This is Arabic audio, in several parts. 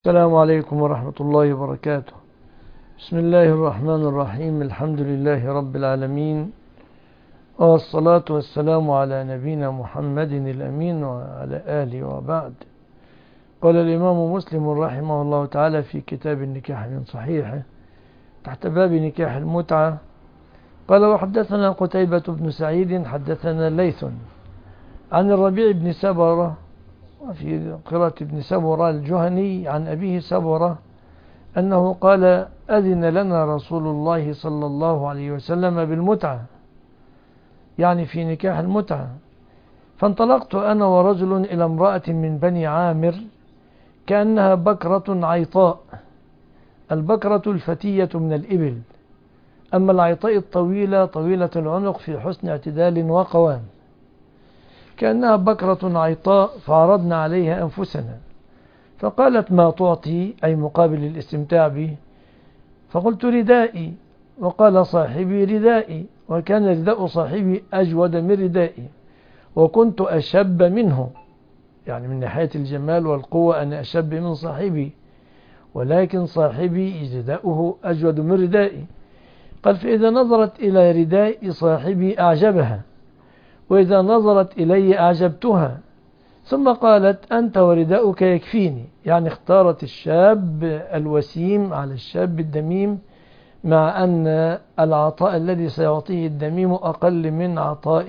السلام عليكم ورحمة الله وبركاته. بسم الله الرحمن الرحيم. الحمد لله رب العالمين، والصلاة والسلام على نبينا محمد الأمين وعلى آله وبعد. قال الإمام مسلم رحمه الله تعالى في كتاب النكاح من صحيحه تحت باب نكاح المتعة قال: وحدثنا قتيبة بن سعيد حدثنا ليث عن الربيع بن سبرة، وفي قراءة ابن سبرة الجهني، عن أبيه سبرة أنه قال: أذن لنا رسول الله صلى الله عليه وسلم بالمتعة، يعني في نكاح المتعة. فانطلقت أنا ورجل إلى امرأة من بني عامر كأنها بكرة عيطاء. البكرة الفتية من الإبل، أما العيطاء الطويلة طويلة العنق في حسن اعتدال وقوام، كأنها بكرة عيطاء. فعرضنا عليها أنفسنا، فقالت: ما تعطي؟ أي مقابل الاستمتاع به. فقلت: ردائي. وقال صاحبي: ردائي. وكان رداء صاحبي أجود من ردائي، وكنت أشب منه، يعني من ناحية الجمال والقوة أنا أشب من صاحبي، ولكن صاحبي رداؤه أجود من ردائي. قال: فإذا نظرت إلى رداء صاحبي أعجبها، وإذا نظرت إلي أعجبتها. ثم قالت: أنت ورداؤك يكفيني، يعني اختارت الشاب الوسيم على الشاب الدميم، مع أن العطاء الذي سيعطيه الدميم أقل من عطاء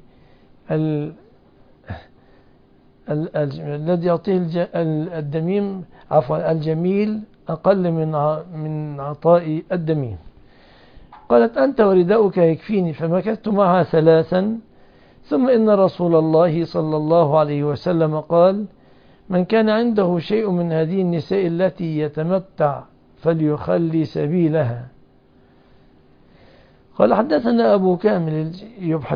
الذي يعطيه الدميم، عفوا الجميل أقل من عطاء الدميم. قالت: أنت ورداؤك يكفيني. فمكثت معها ثلاثا، ثم إن رسول الله صلى الله عليه وسلم قال: من كان عنده شيء من هذه النساء التي يتمتع فليخلي سبيلها. قال: حدثنا أبو كامل يبحث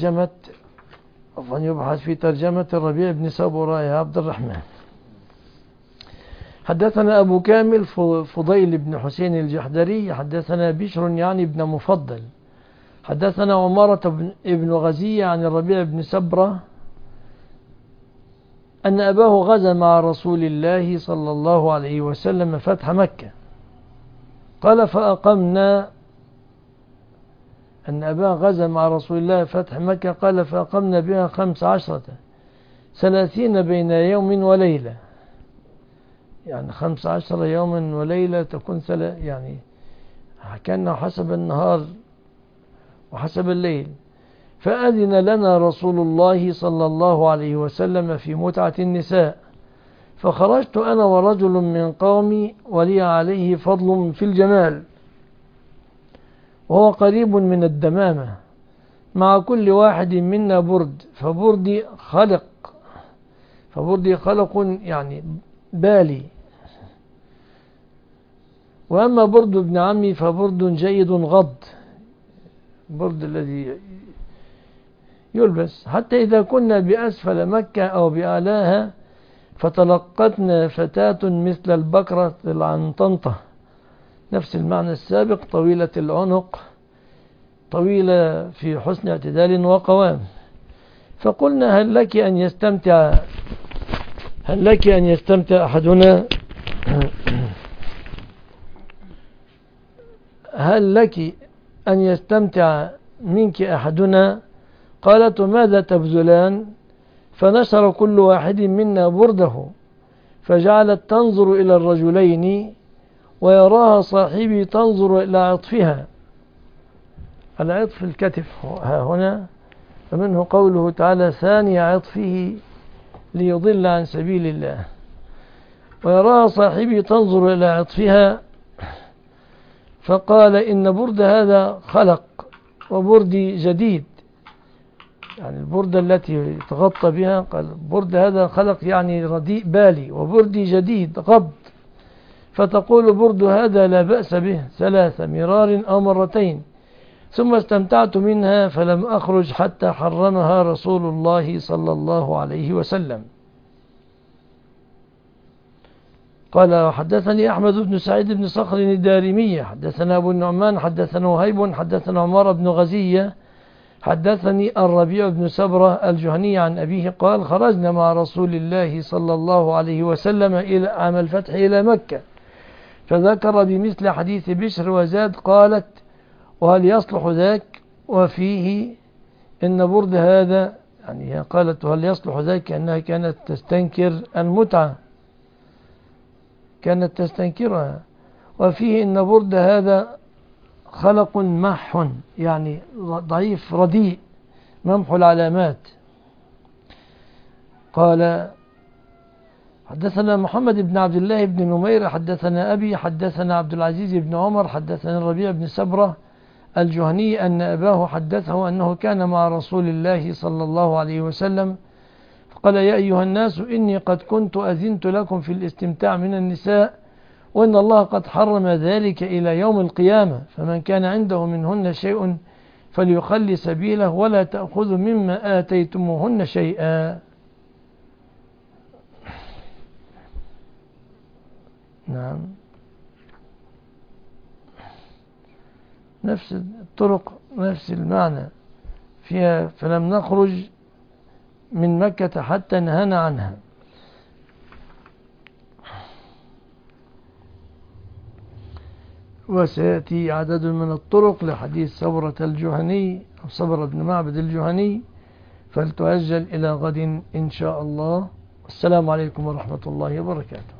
في ترجمة الربيع بن سبرة يا عبد الرحمن. حدثنا أبو كامل فضيل بن حسين الجحدري حدثنا بشر يعني بن مفضل حدثنا عمارة بن غزية عن الربيع بن سبرة أن أباه غزا مع رسول الله صلى الله عليه وسلم فتح مكة. قال: فأقمنا، أن أباه غزا مع رسول الله فتح مكة، قال: فأقمنا بها 15 30 بين يوم وليلة، يعني 15 يوما وليلة تكون يعني كان حسب النهار وحسب الليل. فأذن لنا رسول الله صلى الله عليه وسلم في متعة النساء، فخرجت أنا ورجل من قومي ولي عليه فضل في الجمال، وهو قريب من الدمامة، مع كل واحد منا برد، فبردي خلق يعني بالي، وأما برد ابن عمي فبرد جيد غض، برد الذي يلبس. حتى إذا كنا بأسفل مكة أو بأعلاها فتلقتنا فتاة مثل البكرة العنطنطة، نفس المعنى السابق، طويلة العنق، طويلة في حسن اعتدال وقوام. فقلنا: هل لك أن يستمتع أحدنا هل لك أن يستمتع منك أحدنا؟ قالت: ماذا تبذلان؟ فنشر كل واحد منا برده، فجعلت تنظر إلى الرجلين، ويراها صاحبي تنظر إلى عطفها. العطف الكتف ها هنا، فمنه قوله تعالى: ثاني عطفه ليضل عن سبيل الله. ويراها صاحبي تنظر إلى عطفها، فقال: إن برد هذا خلق، وبردي جديد، يعني البردة التي تغطى بها، قال: برد هذا خلق يعني رديء بالي، وبردي جديد غض. فتقول: برد هذا لا بأس به 3 مرار أو مرتين. ثم استمتعت منها فلم أخرج حتى حرمها رسول الله صلى الله عليه وسلم. قال: حدثني أحمد بن سعيد بن صخر الدارمي حدثنا أبو النعمان حدثنا وهيب حدثنا عمارة بن غزية حدثني الربيع بن سبرة الجهني عن أبيه قال خرجنا مع رسول الله صلى الله عليه وسلم إلى عام الفتح إلى مكة، فذكر بمثل حديث بشر وزاد قالت وهل يصلح ذاك وفيه إن برد هذا، يعني هي قالت وهل يصلح ذاك أنها كانت تستنكر المتعة، كانت تستنكرها، وفيه إن برد هذا خلق مح، يعني ضعيف رديء ممحو العلامات. قال حدثنا محمد بن عبد الله بن نمير حدثنا أبي حدثنا عبد العزيز بن عمر حدثنا الربيع بن سبرة الجهني أن أباه حدثه أنه كان مع رسول الله صلى الله عليه وسلم فقال يا أيها الناس إني قد كنت أذنت لكم في الاستمتاع من النساء، وإن الله قد حرم ذلك إلى يوم القيامة، فمن كان عنده منهن شيء فليخلي سبيله ولا تأخذوا مما آتيتموهن شيئا. نعم، نفس الطرق نفس المعنى فيها، فلم نخرج من مكة حتى نهانا عنها. وسيأتي عدد من الطرق لحديث صبرة الجهني أو صبرة بن معبد الجهني، فلتؤجل إلى غد إن شاء الله. السلام عليكم ورحمة الله وبركاته.